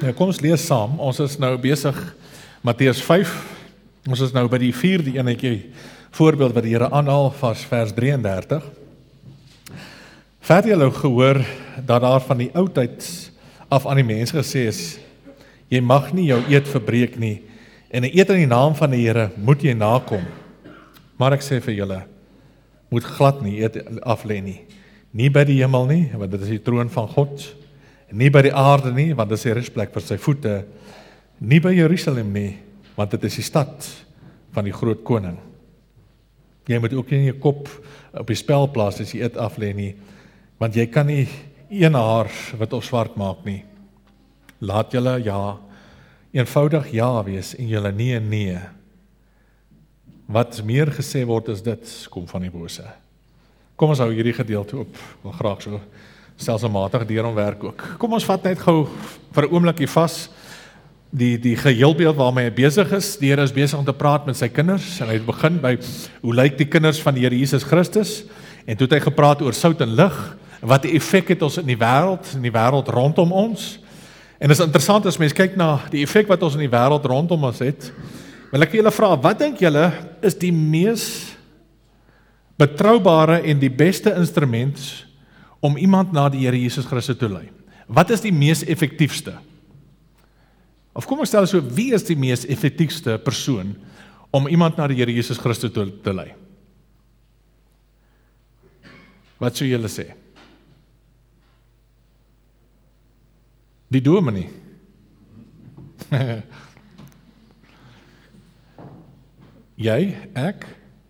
Nou, kom ons lees saam. Ons is nou besig Matteus 5. Ons is nou by die 4de enetjie voorbeeld wat die Here aanhaal van vers 33. Verder julle gehoor dat daar van die oudheid af aan die mense gesê is, jy mag nie jou eed verbreek nie, en 'n eed in die naam van die Here moet jy nakom. Maar ek sê vir julle, moet glad nie eed aflê nie. Nie by die hemel nie, want dit is die troon van God. Nie by die aarde nie, want dit is die rusplek vir sy voete. Nie by Jerusalem nie, want dit is die stad van die groot koning. Jy moet ook nie in jou kop op die spel plaas as jy eed aflê nie, want jy kan nie een haar wit of swart maak nie. Laat julle ja, eenvoudig ja wees en julle nee. Wat meer gesê word is dit, kom van die bose. Kom ons hou hierdie gedeelte op, wil graag so stelselmatig deur hom werk ook. Kom ons vat net gou vir 'n oombliekie vas die geheelbeeld waarmee hy besig is. Die Here is besig om te praat met sy kinders en hy het begin by hoe lyk die kinders van die Here Jesus Christus en toe het hy gepraat oor sout en lig, wat die effek het ons in die wêreld rondom ons. En dit is interessant as mens kyk na die effek wat ons in die wêreld rondom ons het. Wil ek julle vra, wat dink julle is die mees betroubare en die beste instrument om iemand na die Here Jesus Christus te lei? Wat is die mees effektiefste? Of kom ons stel so, wie is die mees effektiefste persoon om iemand na die Here Jesus Christus te lei? Wat sou julle sê? Die dominee. Jy, ek?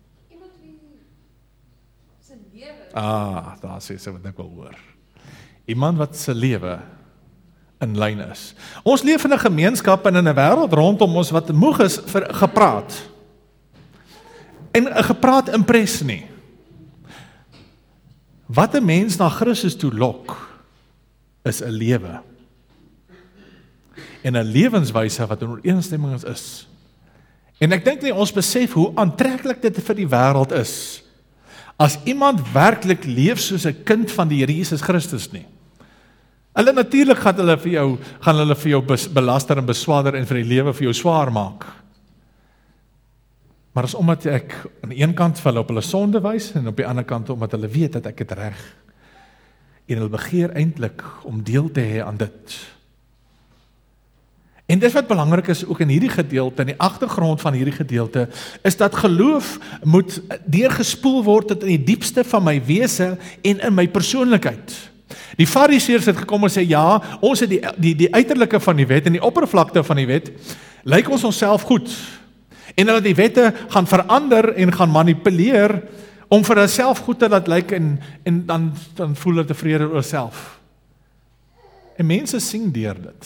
Daar sê sy wat ek wil hoor. Iemand wat se lewe in lyn is. Ons leef in 'n gemeenskap en in 'n wêreld rondom ons wat moeg is vir gepraat. En 'n gepraat impres nie. Wat 'n mens na Christus toe lok, is 'n lewe. En 'n lewenswyse wat in ooreenstemming is. En ek dink nie ons besef hoe aantreklik dit vir die wêreld is, as iemand werklik leef soos 'n kind van die Here Jesus Christus nie. Hulle natuurlik gaan hulle vir jou belaster en beswaarder en vir die lewe vir jou swaar maak. Maar is omdat ek aan die een kant vir hulle op hulle sonde wys en op die ander kant omdat hulle weet dat ek dit reg. En hulle begeer eintlik om deel te hê aan dit. En dis wat belangrik is ook in hierdie gedeelte, in die agtergrond van hierdie gedeelte, is dat geloof moet deurgespoel word tot in die diepste van my wese en in my persoonlikheid. Die Fariseërs het gekom en sê, ja, ons het die uiterlike van die wet en die oppervlakte van die wet, lyk ons onsself goed. En hulle die wette gaan verander en gaan manipuleer om vir hulself goed te laat lyk en dan voel hulle tevrede oor self. En mense sien deur dit.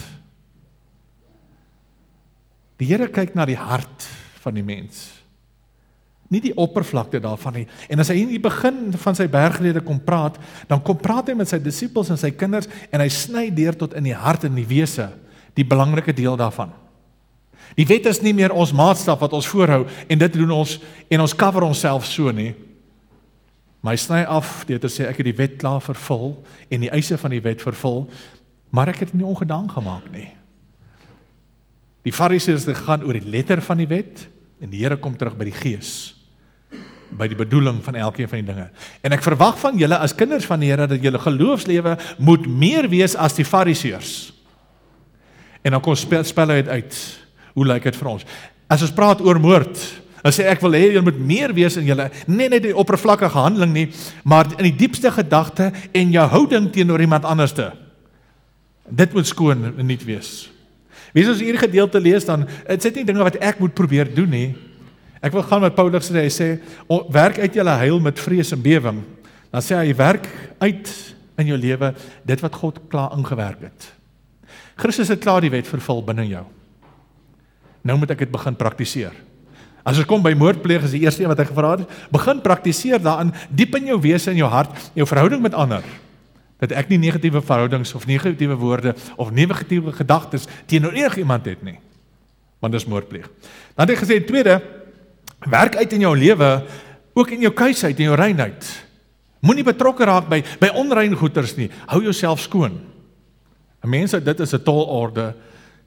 Die Here kyk na die hart van die mens, nie die oppervlakte daarvan nie. En as hy in die begin van sy bergrede kom praat, dan kom praat hy met sy disippels en sy kinders, en hy sny deur tot in die hart en die wese, die belangrike deel daarvan. Die wet is nie meer ons maatstaf wat ons voorhou, en dit doen ons, en ons cover onsself so nie. Maar hy sny af, deur te sê, ek het die wet klaar vervul, en die eise van die wet vervul, maar ek het nie ongedaan gemaak nie. Die Fariseërs het gegaan oor die letter van die wet, en die Here kom terug by die gees, by die bedoeling van elkeen van die dinge. En ek verwag van julle as kinders van die Here, dat julle geloofslewe moet meer wees as die Fariseërs. En dan kom spel hy uit, hoe lyk dit vir ons? As ons praat oor moord, dan sê ek wil hê, julle moet meer wees in julle, nie net die oppervlakkige handeling nie, maar in die diepste gedagte en jou houding teenoor iemand anderste. Dit moet skoon en nuut wees. Wees as hierdie gedeelte lees, dan, het sê nie dinge wat ek moet probeer doen nie. Ek wil gaan met Paulus sê, hy sê, werk uit julle heil met vrees en bewing. Dan sê hy, werk uit in jou lewe, dit wat God klaar ingewerk het. Christus het klaar die wet vervul binne jou. Nou moet ek dit begin praktiseer. As ons kom by moordpleeg, is die eerste wat hy gevra het, begin praktiseer daarin, diep in jou wese en jou hart, jou verhouding met ander. Dat ek nie negatiewe verhoudings of negatiewe woorde of negatiewe gedagtes teenoor enige iemand het nie. Want dis moordpleeg. Dan het hy gesê, tweede, werk uit in jou lewe, ook in jou kuisheid en jou reinheid. Moenie betrokke raak by onrein goeders nie. Hou jouself skoon. Mense, dit is 'n tolorde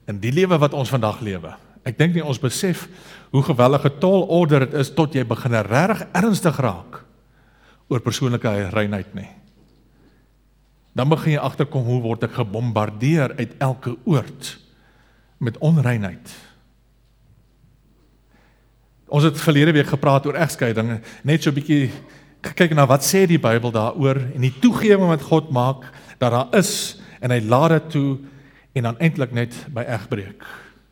in die lewe wat ons vandag lewe. Ek dink nie ons besef hoe geweldige tall order dit is tot jy begin regtig ernstig raak oor persoonlike reinheid nie. Dan begin jy agterkom hoe word ek gebombardeer uit elke oord met onreinheid. Ons het verlede week gepraat oor egskeiding, net so 'n bietjie gekyk na wat sê die Bybel daaroor en die toegewing wat God maak dat daar is en hy laat dit toe en dan eintlik net by egbreek.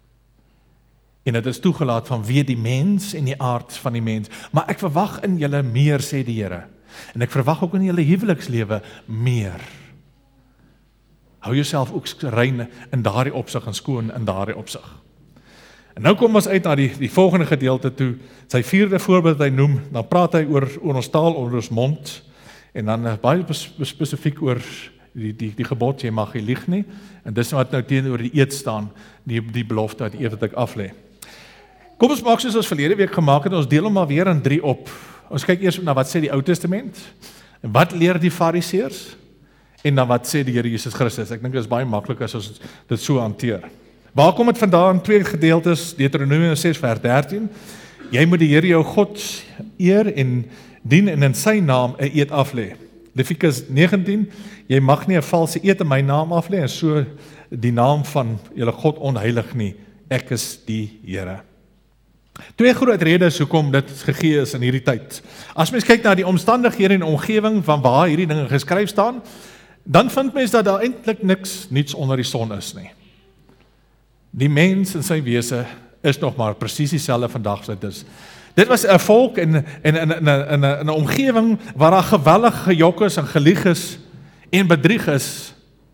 En dit is toegelaat vanweë die mens en die aard van die mens. Maar ek verwag in julle meer, sê die Here. En ek verwag ook in julle huwelikslewe meer. Hou jouself ook rein in daardie opsig en skoon in daardie opsig. En nou kom ons uit na die volgende gedeelte toe, sy 4de voorbeeld wat hy noem, dan praat hy oor ons taal, oor ons mond, en dan baie spesifiek oor die gebod, jy mag nie lieg nie, en dis wat nou teenoor die eed staan, die belofte wat eed wat ek aflê. Kom ons maak soos ons verlede week gemaak het, ons deel hom maar weer in 3 op. Ons kyk eers na wat sê die Ou Testament, en wat leer die Fariseërs, en dan wat sê die Here Jesus Christus. Ek dink dit is baie maklik as ons dit so hanteer. Waar kom dit vandaan? 2 gedeeltes, Deuteronomium 6 vers 13. Jy moet die Here jou God eer en dien en in sy naam 'n eed aflê. Levitikus 19, jy mag nie 'n valse eed in my naam aflê en so die naam van julle God onheilig nie. Ek is die Here. 2 groot redes hoekom dit gegee is in hierdie tyd. As mens kyk na die omstandighede en omgewing van waar hierdie dinge geskryf staan, dan vind mens dat daar eintlik niets onder die son is nie. Die mens in sy wese is nog maar presies dieselfde vandag as dit is. Dit was 'n volk in 'n omgewing waar daar geweldig gejok is en gelieg is en bedrieg is.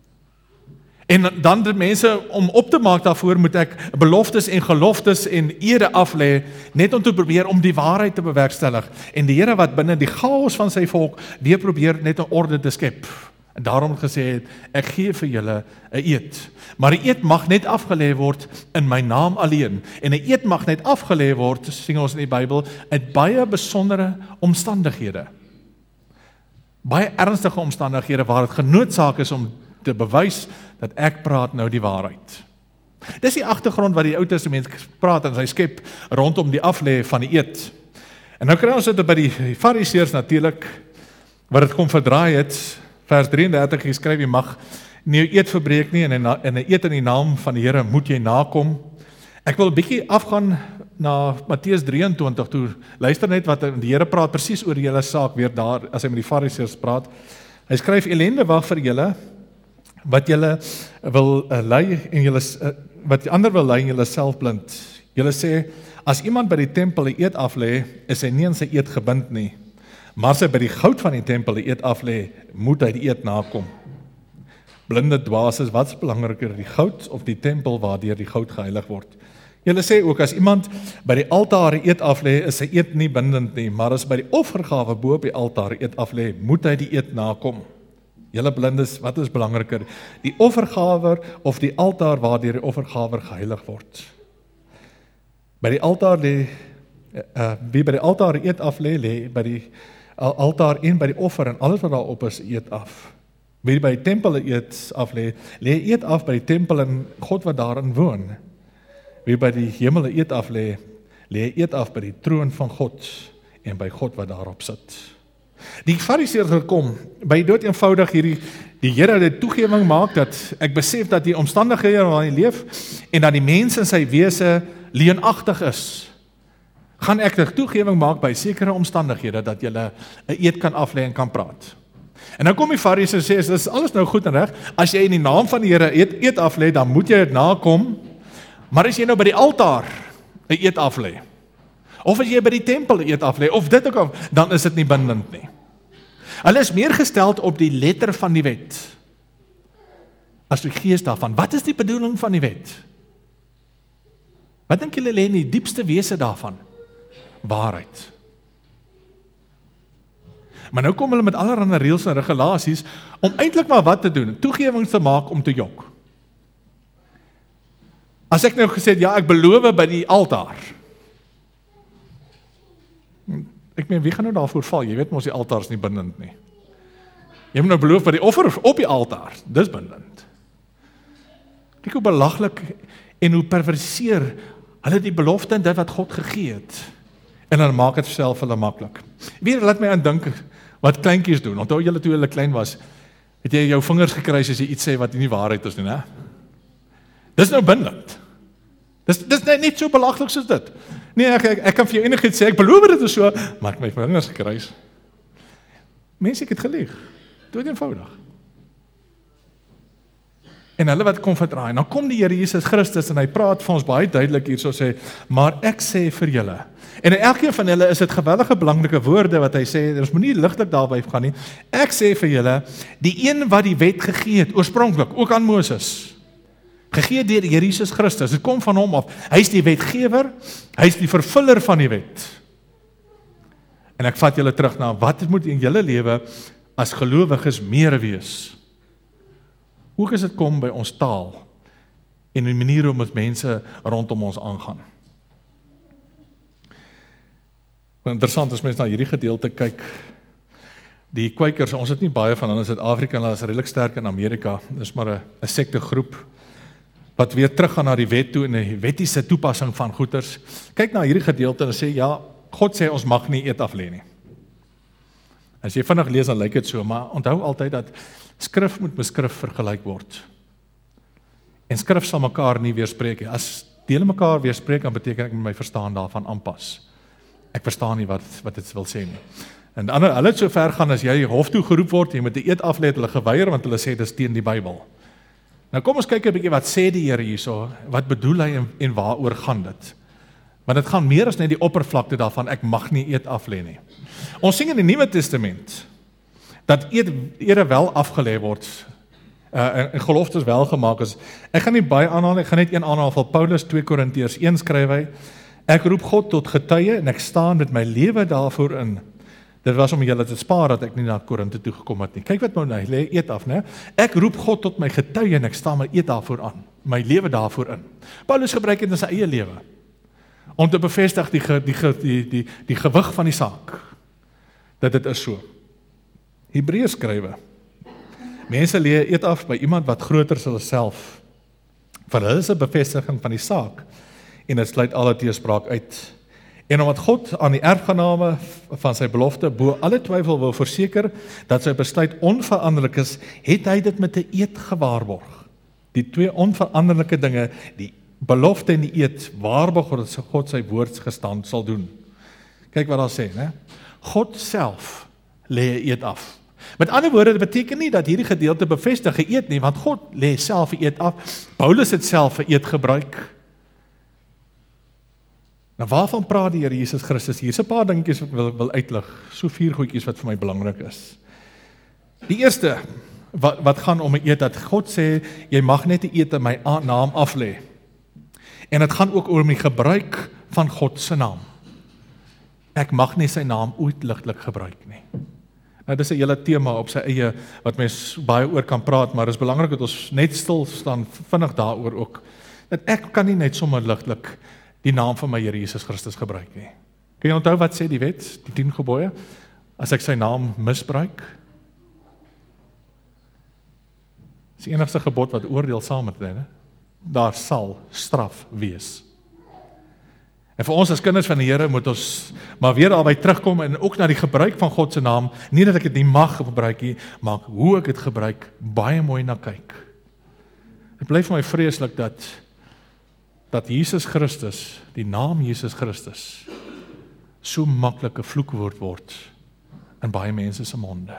En dan die mense om op te maak daarvoor moet ek beloftes en geloftes en ede aflê net om te probeer om die waarheid te bewerkstellig. En die Here wat binne die chaos van sy volk weer probeer net 'n orde te skep. En daarom gesê het, ek gee vir julle 'n eed. Maar 'n eed mag net afgelê word in my naam alleen. En 'n eed mag net afgelê word, sien ons in die Bybel, uit baie besondere omstandighede. Baie ernstige omstandighede waar dit genoodsaak is om te bewys dat ek praat nou die waarheid. Dis die agtergrond wat die Ou Testament praat en hy skep rondom die aflê van die eed. En nou kry ons dit by die Fariseërs natuurlik, wat dit kom verdraai het. Vers 33 geskryf, jy mag nie jou eed verbreek nie, en 'n eed in die naam van die Here moet jy nakom. Ek wil 'n bietjie afgaan na Matteus 23 toe. Luister net wat die Here praat presies oor julle saak weer daar, as hy met die Fariseërs praat. Hy skryf, elende wag vir julle, wat julle wil lei en julle wat ander wil lei en julle self blind. Julle sê, as iemand by die tempel 'n eed aflê, is hy nie aan sy eed gebind nie. Maar as hy by die goud van die tempel 'n eed aflê, moet hy die eed nakom. Blinde dwaases, wat is belangriker, die goud of die tempel waardeur die goud geheilig word? Julle sê ook, as iemand by die altaar 'n eed aflê, is sy eed nie bindend nie, maar as by die offergawe bo op die altaar 'n eed aflê, moet hy die eed nakom. Julle blindes, wat is belangriker, die offergawe of die altaar waardeur die offergawe geheilig word? By die altaar lê, wie by die altaar 'n eed aflê, lê by die altaar en by die offer en alles wat daarop is eed af. Wie by die tempel 'n eed aflê, lê eed af by die tempel en God wat daarin woon. Wie by die hemel 'n eed aflê, lê eed af by die troon van God en by God wat daarop sit. Die Fariseërs gekom by dood eenvoudig die Here het toegewing maak dat ek besef dat die omstandighede waarin hy leef en dat die mens in sy wese leenagtig is. Gaan ek die toegewing maak by sekere omstandighede dat jy 'n eed kan aflê en kan praat. En nou kom die Fariseërs sê, dis alles nou goed en reg, as jy in die naam van die Here eed aflê, dan moet jy dit nakom, maar as jy nou by die altaar 'n eed aflê, of as jy by die tempel 'n eed aflê, of dit ook al, dan is dit nie bindend nie. Hulle is meer gesteld op die letter van die wet, as die gees daarvan. Wat is die bedoeling van die wet? Wat dink julle lê in die diepste wese daarvan? Waarheid. Maar nou kom hulle met allerlei reëls en regulasies om eintlik maar wat te doen, toegewings te maak om te jok. As ek nou gesê het, ja, ek beloof by die altaar. Ek meen, wie gaan nou daarvoor val? Jy weet mos die altaar is nie bindend nie. Jy moet nou beloof by die offer op die altaar, dis bindend. Kyk hoe belaglik en hoe perverseer hulle die belofte en dit wat God gegee het. En dan maak dit self hulle maklik. Weer laat my aan dink wat kleintjies doen. Onthou julle toe hulle klein was, het jy jou vingers gekruis as jy iets sê wat nie waarheid is nie, né? Dis nou bindend. Dis net so belaglik soos dit. Nee, ek kan vir jou enigiets sê, ek beloof dit is so, maar ek my vingers gekruis. Mense, ek het gelieg. Dood eenvoudig. En hulle wat kom verdraai, dan kom die Here Jesus Christus en hy praat vir ons baie duidelik hier, so sê, maar ek sê vir julle, en in elkeen van julle is dit geweldige belangrike woorde wat hy sê, ons moet nie ligtelik daarby gaan nie, ek sê vir julle, die een wat die wet gegee het, oorspronklik, ook aan Moses, gegee deur die Here Jesus Christus, dit kom van hom af, hy is die wetgewer, hy is die vervuller van die wet, en ek vat julle terug na, wat moet in julle lewe, as gelowiges meer wees, hoe is dit kom by ons taal en die manier hoe met mense rondom ons aangaan? Interessant as mens na hierdie gedeelte kyk, die Quakers, ons het nie baie van hulle in Suid-Afrika, hulle is redelik sterk in Amerika, dis maar 'n sektegroep, wat weer teruggaan na die wet toe en die wettiese toepassing van goeders. Kyk na hierdie gedeelte en sê, ja, God sê ons mag nie eet af lê nie. As jy vinnig lees, dan lyk dit so, maar onthou altyd dat skrif moet met skrif vergelyk word. En skrif sal mekaar nie weerspreek nie. As dele mekaar weerspreek, dan beteken ek my verstaan daarvan aanpas. Ek verstaan nie wat dit wil sê nie. En hulle het so ver gaan, as jy hof toe geroep word, jy moet 'n eed af lê, het hulle geweier, want hulle sê dis teen die Bybel. Nou kom ons kyk 'n bietjie wat sê die Here hierso, wat bedoel hy en waaroor gaan dit? Want dit gaan meer as net die oppervlakte daarvan, ek mag nie eed af lê nie. Ons sien in die Nuwe Testament, dat ere wel afgelê word, en geloftes wel gemaak is. Ek gaan nie baie aanhaal, ek gaan net een aanhaal van Paulus, 2 Korintiërs 1 skryf hy, ek roep God tot getuie, en ek staan met my lewe daarvoor in. Dit was om julle te spaar, dat ek nie na Korinte toe gekom het nie. Kyk wat nou, hy lê eed af, né? Ek roep God tot my getuie, en ek staan my eed daarvoor aan, my lewe daarvoor in. Paulus gebruik dit in sy eie lewe, om te bevestig die gewig van die saak, dat dit is so. Hebreërs skrywe, mense lê eed af by iemand wat groter is as hulle self. Vir hulle is 'n bevestiging van die saak, en dit sluit alle teespraak uit. En omdat God aan die erfgename van sy belofte bo alle twyfel wil verseker, dat sy besluit onveranderlik is, het hy dit met 'n eed gewaarborg. Die twee onveranderlike dinge, die belofte en die eed, waarborg dat God sy woord gestand sal doen. Kyk wat daar sê, né? God self lê 'n eed af. Met ander woorde, dit beteken nie dat hierdie gedeelte bevestig 'n eed nie, want God lê self 'n eed af. Paulus het self 'n eed gebruik. Nou waarvan praat die Here Jesus Christus? Hier's 'n paar dingetjies wat ek wil uitlig. So 4 goedjies wat vir my belangrik is. Die eerste, wat gaan om 'n eed, dat God sê, jy mag net 'n eed in my naam af lê. En dit gaan ook oor die gebruik van God se naam. Ek mag nie sy naam ooit ligtelik gebruik nie. Nou dis 'n hele tema op sy eie, wat mens baie oor kan praat, maar is belangrik dat ons net stil staan, vinnig daaroor ook, dat ek kan nie net sommer ligtelik die naam van my Here Jesus Christus gebruik nie. Kan jy onthou wat sê die wet, die 10 gebooie? As ek sy naam misbruik, is die enigste gebod wat oordeel saam met dit, daar sal straf wees. En vir ons as kinders van die Here moet ons maar weer daarby terugkom en ook na die gebruik van God se naam, nie dat ek dit nie mag gebruik nie, maar hoe ek dit gebruik, baie mooi na kyk. Dit bly vir my vreeslik dat Jesus Christus, die naam Jesus Christus, so maklike vloekwoord word in baie mense se monde.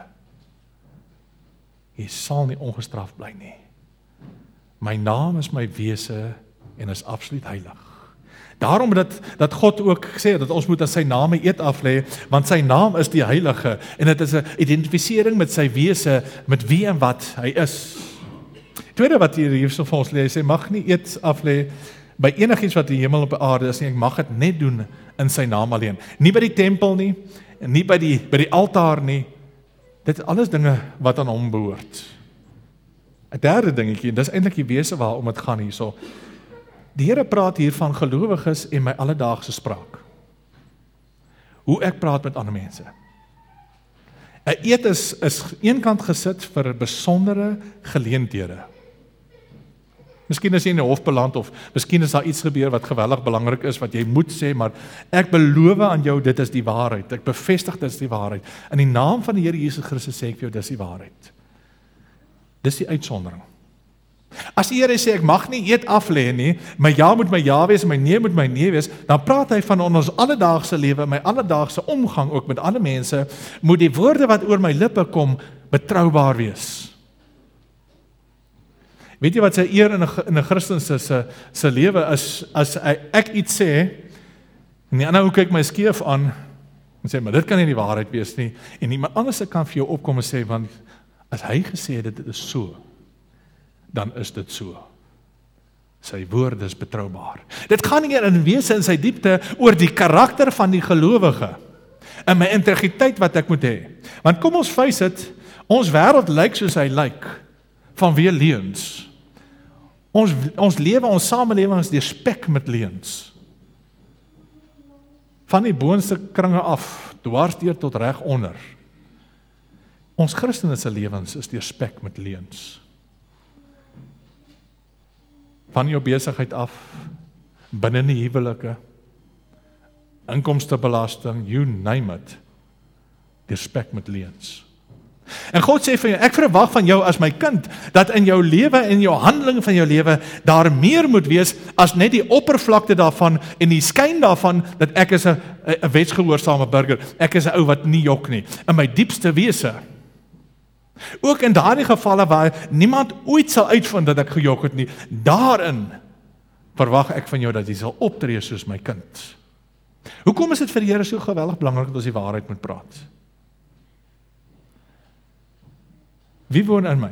Jy sal nie ongestraf bly nie. My naam is my wese en is absoluut heilig. Daarom dat God ook sê dat ons moet aan sy naam 'n eed af lê, want sy naam is die heilige en dit is 'n identifisering met sy wese, met wie en wat hy is. Tweede wat hierso vir ons sê, mag nie eed af lê by enigiets wat die hemel op die aarde is nie, ek mag dit net doen in sy naam alleen. Nie by die tempel nie, nie by die altaar nie. Dit is alles dinge wat aan hom behoort. 'n Derde dingetjie, dis eintlik die wese waarom dit gaan hierso. Die Here praat hier van gelowiges en my alledaagse spraak. Hoe ek praat met ander mense. 'n Eed is eenkant gesit vir besondere geleenthede. Miskien is jy in die hof beland, of miskien is daar iets gebeur wat geweldig belangrik is, wat jy moet sê, maar ek beloof aan jou, dit is die waarheid. Ek bevestig, dit is die waarheid. In die naam van die Here Jesus Christus sê ek vir jou, dit is die waarheid. Dis die uitsondering. As die Here sê, ek mag nie eet af lê nie, my ja moet my ja wees, my nee moet my nee wees, dan praat hy van ons alledaagse lewe, my alledaagse omgang ook met alle mense, moet die woorde wat oor my lippe kom, betroubaar wees. Weet jy wat sy eer in 'n Christen se lewe is, as ek iets sê, en die ander ou kyk my skeef aan, en sê, maar dit kan nie die waarheid wees nie, en iemand anders kan vir jou opkom en sê, want as hy gesê het, dit is so, dan is dit so. Sy woorde is betroubaar. Dit gaan nie in wese in sy diepte oor die karakter van die gelowige, en my integriteit wat ek moet hê. Want kom ons face dit, ons wêreld lyk soos hy lyk, vanweë leuns. Ons lewe, ons samelewing is deurspek met leuns. Van die boonste kringe af, dwars deur tot reg onder. Ons Christene se lewens is deurspek met leuns. Van jou besigheid af, binne in die huwelike, inkomstebelasting, you name it, deurspek met leuns. En God sê vir jou, ek verwag van jou as my kind, dat in jou lewe en jou handeling van jou lewe, daar meer moet wees, as net die oppervlakte daarvan, en die skyn daarvan, dat ek is 'n wetsgehoorsame burger, ek is 'n ou wat nie jok nie, in my diepste wese. Ook in daardie gevalle waar niemand ooit sal uitvind dat ek gejok het nie, daarin verwag ek van jou dat jy sal optree soos my kind. Hoekom is dit vir die Here so geweldig belangrik dat ons die waarheid moet praat? Wie woon in my?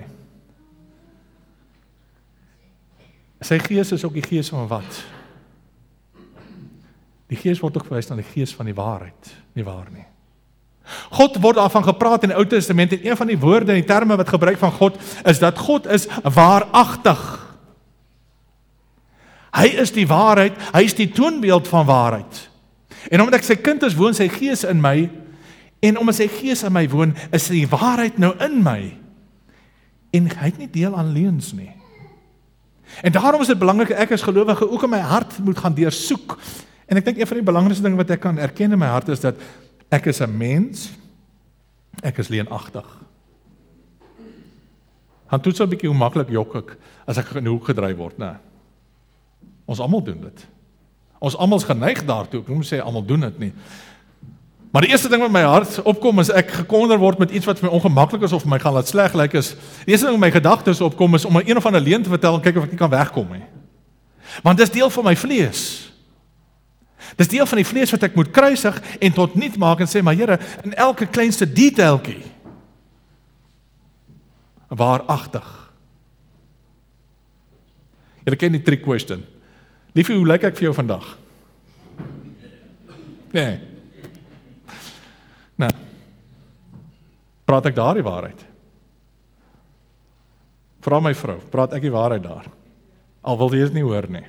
Sy gees is ook die gees van wat? Die gees word ook verwys na die gees van die waarheid, nie waar nie. God word daarvan gepraat in die Ou Testament, en een van die woorde en die terme wat gebruik van God, is dat God is waaragtig. Hy is die waarheid, hy is die toonbeeld van waarheid. En omdat ek sy kind is, woon sy gees in my, en omdat sy gees in my woon, is die waarheid nou in my. En hy het nie deel aan leuns nie. En daarom is dit belangrik, ek as gelowige ook in my hart moet gaan deursoek. En ek dink een van die belangrikste dinge wat ek kan erken in my hart is dat ek is 'n mens, ek is leenagtig. Gaan toets 'n bietjie hoe maklik jok ek as ek in die hoek gedryf word, né? Ons almal doen dit. Ons almal is geneig daartoe, ek moet sê almal doen dit nie. Maar die eerste ding wat my hart opkom is ek gekonder word met iets wat vir my ongemaklik is of vir my gaan laat sleg lyk is. Die eerste ding wat my gedagtes opkom is om 'n of ander leuen te vertel en kyk of ek nie kan wegkom nie. Want dis deel van my vlees. Dis deel van die vlees wat ek moet kruisig en tot niet maak en sê, maar Here, in elke kleinste detailtjie waaragtig. Julle ken die trick question. Liefie, hoe lyk ek vir jou vandag? Nee. Nou, praat ek daar die waarheid? Vra my vrou, praat ek die waarheid daar? Al wil jy dit nie hoor nie.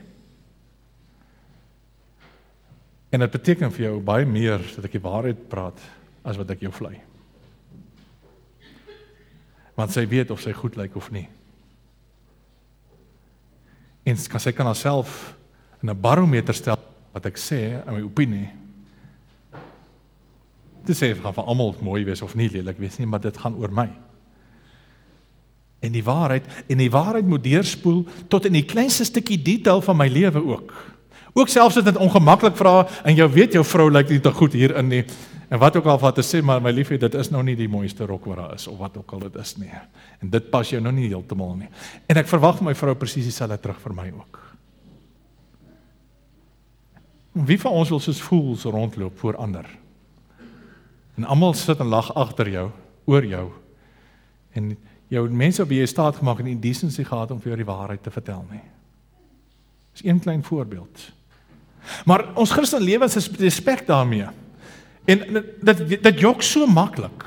En dit beteken vir jou baie meer dat ek die waarheid praat, as wat ek jou vlei. Want sy weet of sy goed lyk of nie. En sy kan haarself in 'n barometer stel, wat ek sê, in my opinie, dit sê, gaan van almal mooi wees of nie lelik wees nie, maar dit gaan oor my. En die waarheid moet deurspoel tot in die kleinste stukkie detail van my lewe ook. Ook selfs as dit ongemaklik vra, en jy weet jou vrou lyk nie te goed hierin nie, en wat ook al wat te sê, maar my liefie, dit is nou nie die mooiste rok wat daar is, of wat ook al dit is nie. En dit pas jou nou nie heeltemal nie. En ek verwag my vrou presies dieselfde terug vir my ook. Wie van ons wil soos fools rondloop voor ander? En almal sit en lag agter jou, oor jou, en jou mense op wie jy staat gemaak en nie decency gehad om vir jou die waarheid te vertel nie. Dis een klein voorbeeld. Maar ons Christen lewens is respek daarmee. En dit jok so maklik.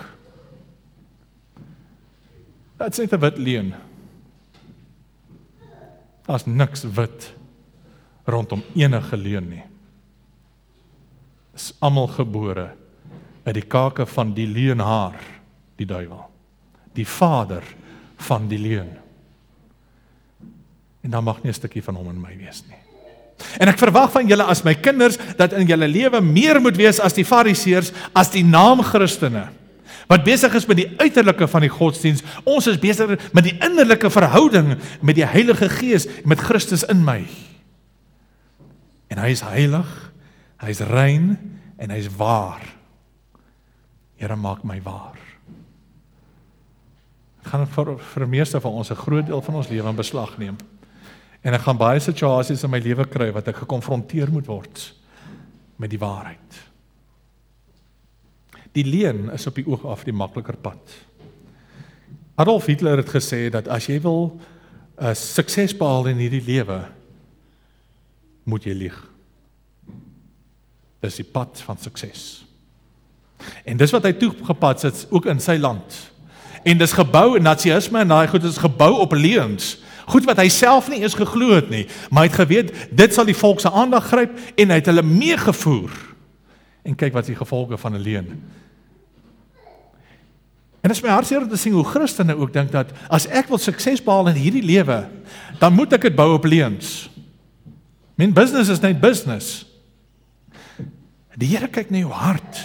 Dit is net 'n wit leuen. Daar's niks wit rondom enige leuen nie. Is almal gebore uit die kake van die leuenhaar, die duiwel. Die vader van die leuen. En daar mag nie 'n stukkie van hom in my wees nie. En ek verwag van julle as my kinders, dat in julle lewe meer moet wees as die fariseërs, as die naamchristene, wat besig is met die uiterlike van die godsdiens. Ons is besig met die innerlike verhouding met die Heilige Gees, met Christus in my. En hy is heilig, hy is rein, en hy is waar. Here, maak my waar. Ek gaan vir meeste van ons 'n groot deel van ons lewe in beslag neem. En ek gaan baie situasies in my lewe kry wat ek gekonfronteer moet word met die waarheid. Die leuen is op die oog af die makliker pad. Adolf Hitler het gesê dat as jy wil sukses behaal in hierdie lewe, moet jy lieg. Dis die pad van sukses. En dis wat hy toegepats het, ook in sy land. En dis gebou, nazisme en daai goed is gebou op leuns. Goed wat hy self nie eens geglo het nie, maar hy het geweet, dit sal die volk se aandag gryp, en hy het hulle meegevoer. En kyk wat is die gevolge van 'n leuen. En dit is my hartseer om te sien hoe Christene ook dink dat, as ek wil sukses behaal in hierdie lewe, dan moet ek dit bou op leuns. Men business is net business. Die Here kyk na jou hart,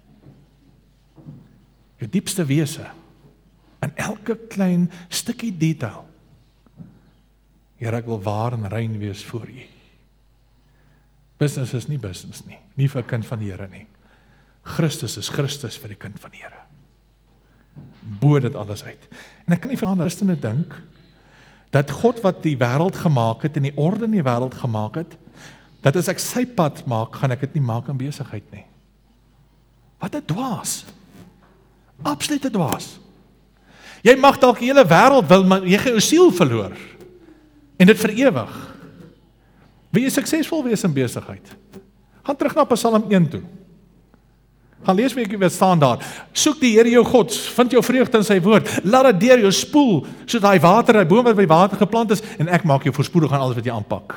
jou diepste wese, in elke klein stukkie detail. Here, ek wil waar en rein wees voor U. Business is nie business nie, nie vir 'n kind van die Here nie. Christus is Christus vir die kind van die Here. Bo dit alles uit. En ek kan nie van Christene dink, dat God wat die wêreld gemaak het, en die orde in die wêreld gemaak het, dat as ek sy pad maak, gaan ek dit nie maak in besigheid nie. Wat 'n dwaas. Absolute dwaas. Jy mag dalk die hele wêreld wil, maar jy gaan jou siel verloor. En dit vir ewig. Wil jy suksesvol wees in besigheid? Gaan terug na Psalm 1 toe. Gaan lees wat staan daar. Soek die Here jou God, vind jou vreugde in sy woord. Laat dit deur jou spoel, soos daai water, daai boom wat by water geplant is, en ek maak jou voorspoedig aan alles wat jy aanpak.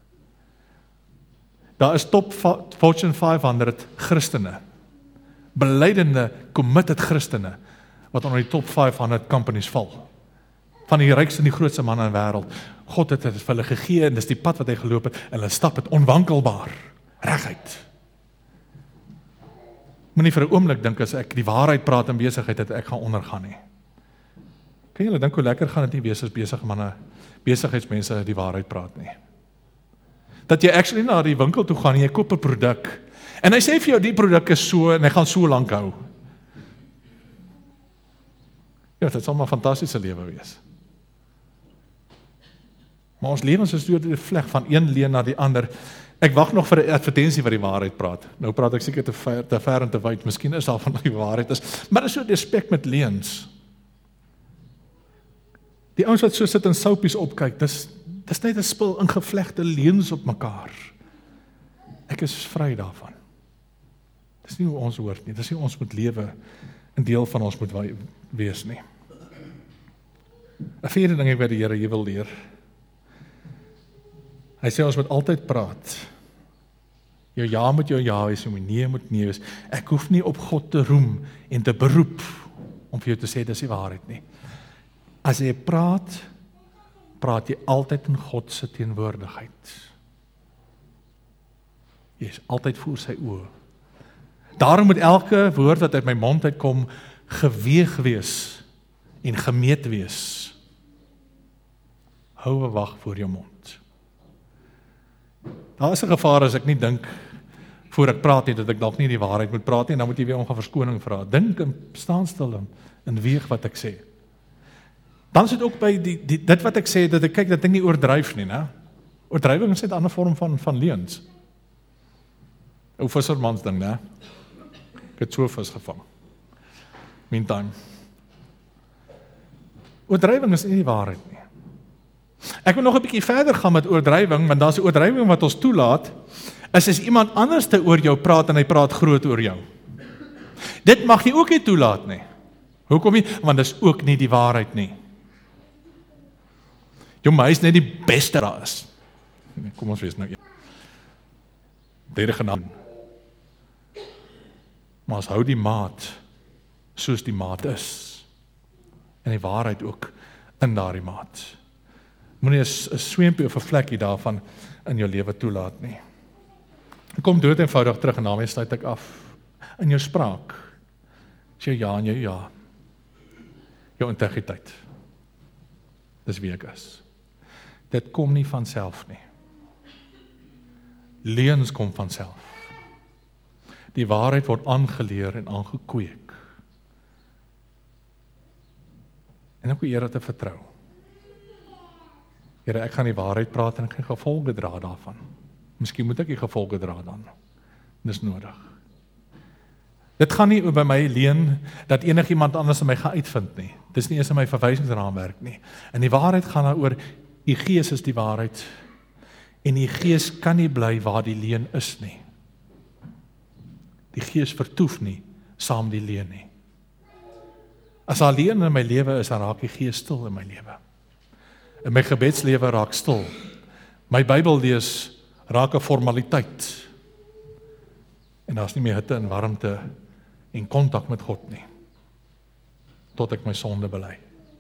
Daar is top Fortune 500 Christene, belydende, committed Christene, wat onder die top 500 companies val. Van die rykste en die grootste manne in die wêreld. God het dit vir hulle gegee, en dis die pad wat hy geloop het, en hulle stap het onwankelbaar, reguit. Moenie vir 'n oomblik dink as ek die waarheid praat in besigheid, dat ek gaan ondergaan nie. Kan julle dink hoe lekker gaan dit nie wees as besigheidsmense die waarheid praat nie? Dat jy actually na die winkel toe gaan en jy koop 'n produk, en hy sê vir jou, die produk is so, en hy gaan so lank hou. Ja, dit sal maar 'n fantastiese lewe wees. Maar ons lewens is deur die vleg van een leuen na die ander. Ek wag nog vir 'n advertensie wat die waarheid praat. Nou praat ek seker te ver en te wyd, miskien is daar van die waarheid is, maar dit is so despek met leuns. Die ouens wat so sit en soupies opkyk, dis net 'n spul ingevlegte leuns op mekaar. Ek is vry daarvan. Dis nie hoe ons hoort nie, dis nie ons moet lewe, 'n deel van ons moet wees nie. 'n vierde ding wat die Here jy wil leer. Hy sê ons moet altyd praat. Jou ja moet jou ja wees, jou nee moet nee wees. Ek hoef nie op God te roem en te beroep om vir jou te sê dis die waarheid nie. As jy praat, praat jy altyd in God se teenwoordigheid. Jy is altyd voor sy oë. Daarom moet elke woord wat uit my mond uitkom geweeg wees en gemeet wees. Hou 'n wag voor jou mond. Daar is 'n gevaar as ek nie dink voor ek praat nie, dat ek dalk nie die waarheid moet praat nie, en dan moet jy weer om verskoning vra. Dink en staan stil en weeg wat ek sê. Dan is dit ook by dit wat ek sê, dat ek kyk dat ek nie oordryf nie, né? Oordrywing is net 'n ander vorm van leuns. Ou vissermans ding, né? Ek het so vis gevang. Meantime. Oordrywing is nie die waarheid nie. Ek wil nog 'n bietjie verder gaan met oordrywing, want daar's 'n oordrywing wat ons toelaat, is as iemand anders te oor jou praat en hy praat groot oor jou. Dit mag jy ook nie toelaat nie. Hoekom nie? Want dis ook nie die waarheid nie. Jou my is net die beste daar is. Kom ons wees nou een. Derde genade. Maar ons hou die maat soos die maat is. En die waarheid ook in daardie maat. Moenie 'n sweempie of 'n vlekkie daarvan in jou lewe toelaat nie. Kom dood eenvoudig terug en daarmee sluit ek af. In jou spraak, is jou ja en jou ja. Jou integriteit. Dis wie ek is. Dit kom nie van self nie. Leuns kom van self. Die waarheid word aangeleer en aangekweek. En ook Here te vertrou. Here, ek gaan die waarheid praat en ek gaan gevolge dra daarvan. Miskien moet ek die gevolge dra dan. Dis nodig. Dit gaan nie by my leen dat enigiemand anders in my gaan uitvind nie. Dis nie eens in my verwysingsraamwerk nie. En die waarheid gaan daaroor, die Gees is die waarheid. En die Gees kan nie bly waar die leuen is nie. Die Gees vertoef nie saam die leuen nie. As daar leuen in my lewe is, dan raak die Gees stil in my lewe. En my gebedslewe raak stil. My Bybel lees raak 'n formaliteit. En daar's nie meer hitte en warmte en kontak met God nie. Tot ek my sonde bely.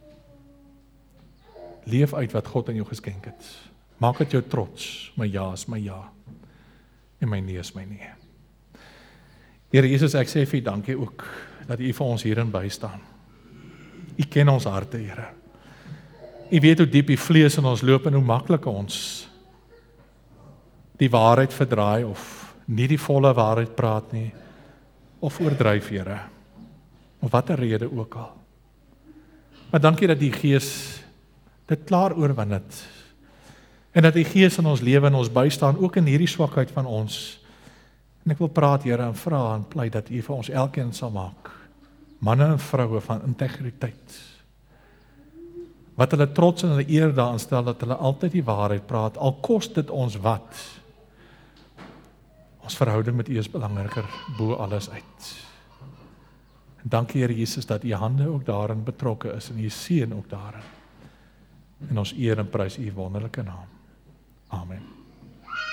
Leef uit wat God aan jou geskenk het. Maak dit jou trots. My ja is my ja. En my nee is my nee. Here Jesus, ek sê vir U dankie ook dat U vir ons hierin bystaan. U ken ons harte, Here. U weet hoe diep die vlees in ons loop en hoe maklik ons die waarheid verdraai of nie die volle waarheid praat nie, of oordryf, Here, of watter rede ook al. Maar dankie dat die Gees dit klaar oorwin het, en dat die Gees in ons lewe en ons bystaan, ook in hierdie swakheid van ons. En ek wil praat, Here, en vra en pleit dat U vir ons elkeen sal maak, manne en vroue van integriteit, wat hulle trots en hulle eer daarin stel, dat hulle altyd die waarheid praat, al kos dit ons wat. Ons verhouding met U is belangriker bo alles uit. En dankie Here Jesus dat U hande ook daarin betrokke is en U seën ook daarin. En ons eer en prys U wonderlike naam. Amen.